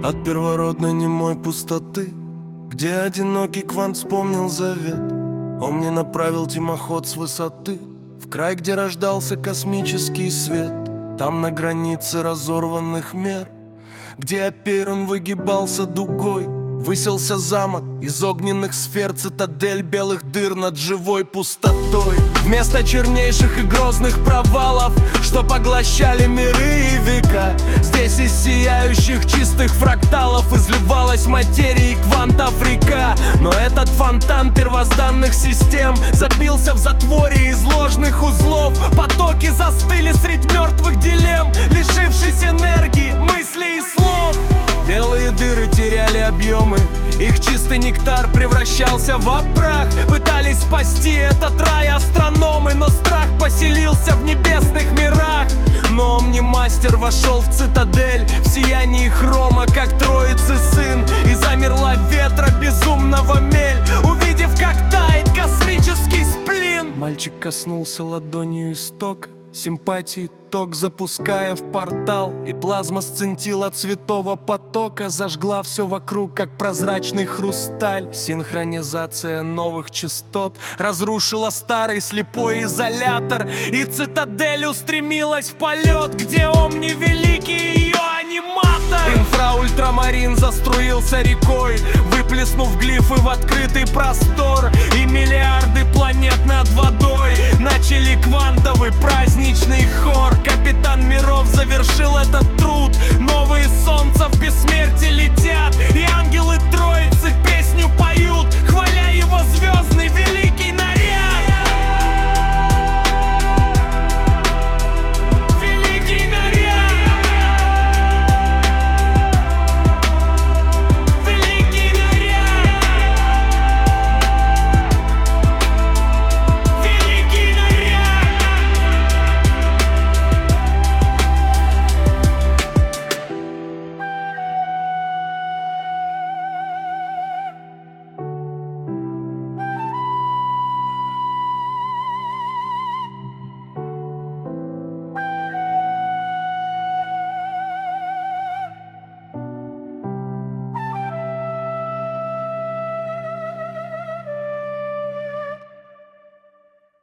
От первородной немой пустоты, где одинокий квант вспомнил завет. Он мне направил тимоход с высоты в край, где рождался космический свет. Там на границе разорванных мер, где Аперон выгибался дугой, высился замок из огненных сфер, цитадель белых дыр над живой пустотой. Вместо чернейших и грозных провалов, что поглощали миры и века, здесь из сияющих чистых фракталов изливалась материя и квантов река. Но этот фонтан первозданных систем забился в затворе из ложных узлов. Потоки застыли средь мертвых дилемм, лишившись энергии, мыслей и слов. Белые дыры теряли объемы, их чистый нектар превращался в прах. Пытались спасти этот рай астрономы, но страх поселился в небесных мирах. Но Омнимастер вошел в цитадель в сиянии хрома, как Троицы сын, и замерла ветра безумного мель, увидев, как тает космический сплин. Мальчик коснулся ладонью истока симпатии, ток запуская в портал, и плазма сцинтила цветового потока зажгла все вокруг, как прозрачный хрусталь. Синхронизация новых частот разрушила старый слепой изолятор, и цитадель устремилась в полет, где Омни великий ее аниматор. Инфраультрамарин заструился рекой, выплеснув глифы в открытый простор, и миллиарды планет над водой начали квантовый праздничный ход.